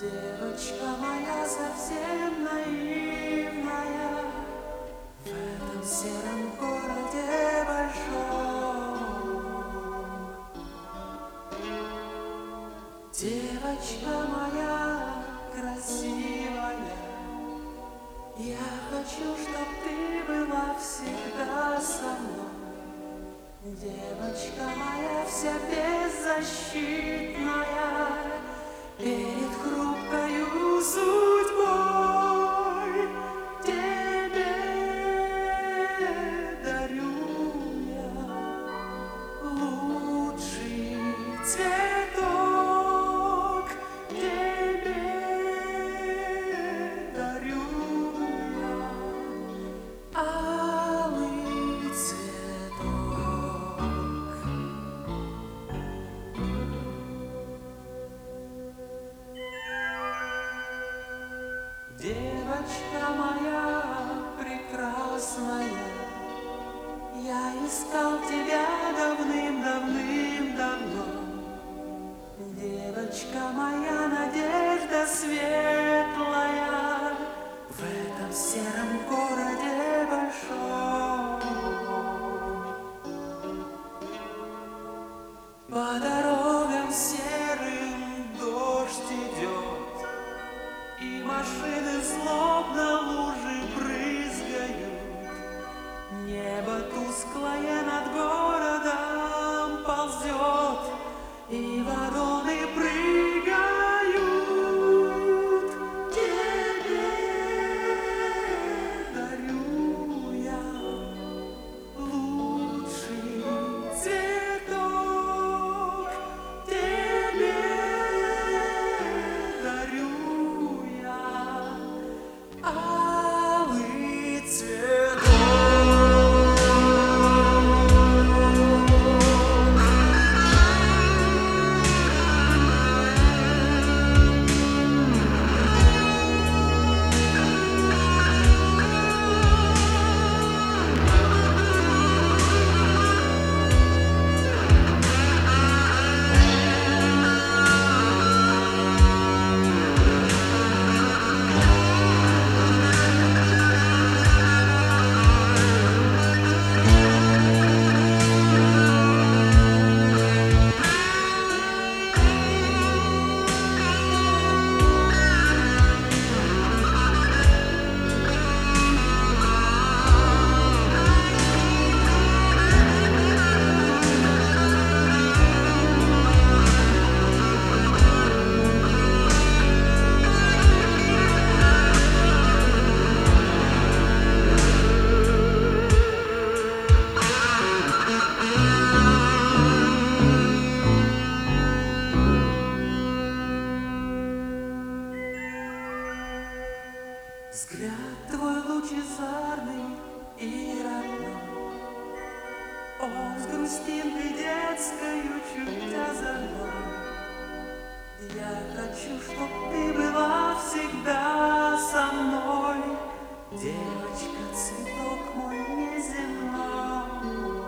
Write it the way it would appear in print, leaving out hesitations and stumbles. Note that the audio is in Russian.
Девочка моя совсем наивная, в этом сером городе большом. Девочка моя красивая, я хочу, чтоб ты была всегда со мной. Девочка моя вся беззащитная перед хрупкою судьбой, тебе дарю я лучший цветок, тебе дарю я алый цветок. Девочка моя прекрасная, я искал тебя давным-давным-давно. Девочка моя надежда светлая в этом сером городе большом. По дорогам серым дождь идет, и машины злобно лужи брызгают. Небо тусклое над городом ползет, и вороны прыгают. Тебе дарю я лучший цветок, тебе дарю алый цветок. Взгляд твой лучезарный и родной, он с грустинкой детскою чуть озорной. Я хочу, чтоб ты была всегда со мной, девочка, цветок мой неземной.